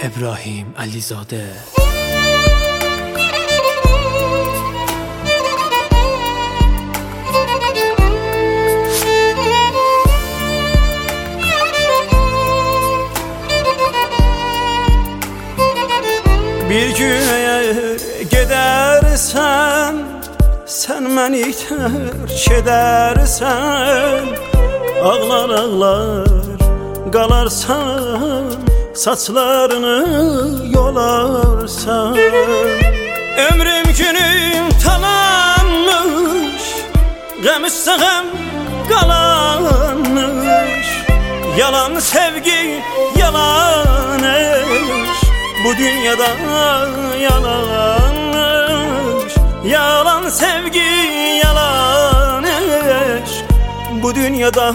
İbrahim Əlizade. Bir gün eğer gidersen, sen məni tərk edərsən, ağlar ağlar qalarsan, saçlarını yolarsan. Ömrüm günüm talanmış, qəm üstə qəm qalanmış. Yalan sevgi, yalan eş, bu dünyada yalanmış. Yalan sevgi, yalan eşk, bu dünyada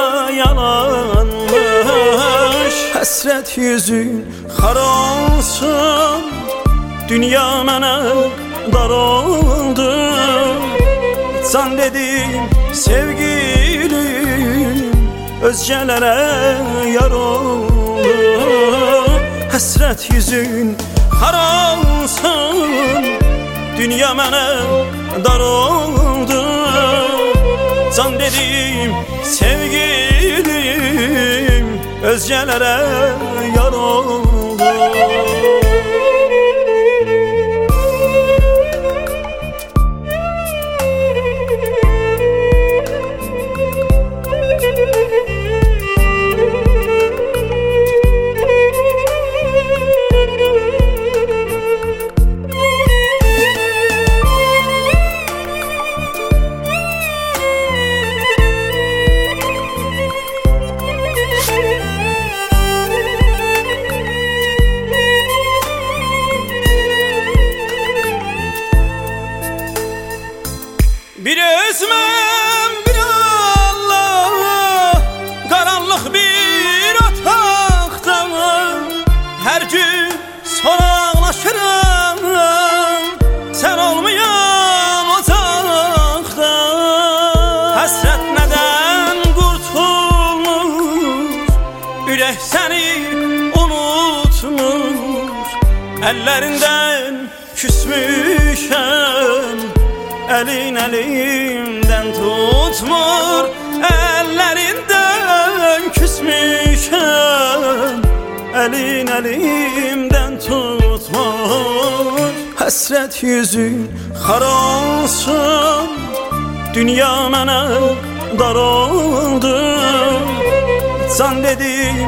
yalanmış. Həsrət yüzün xar olsun, dünya mənə dar oldu. Can dedim sevgilim, özgələrə yar oldu. Həsrət yüzün xar olsun, dünya mənə dar oldu. Can dedim sevgilim, özgələrə yar oldu. Bir özmem bir Allah, karanlık bir otaqda, her gün soraqlaşıram, sen olmayan ocaqda. Həsrət nədən qurtulmur, ürək səni unutmur. Əllərindən küsmüşəm, elin elimden tutmur. Ellerinden küsmüşəm, elin elimden tutmur. Həsrət yüzün xar olsun, dünya mənə dar oldu. Can dedim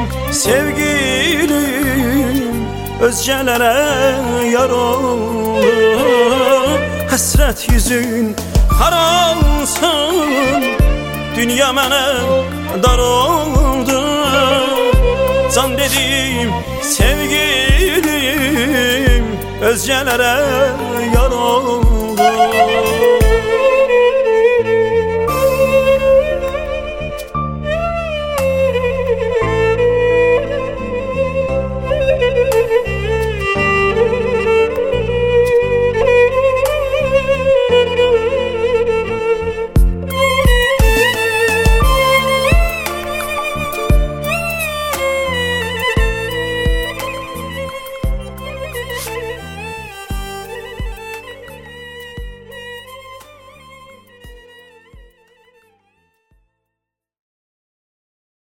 sevgilim, özgələrə yar oldu. Həsrət yüzün xar olsun, dünya mənə dar oldu. Can dedim sevgilim, özgələrə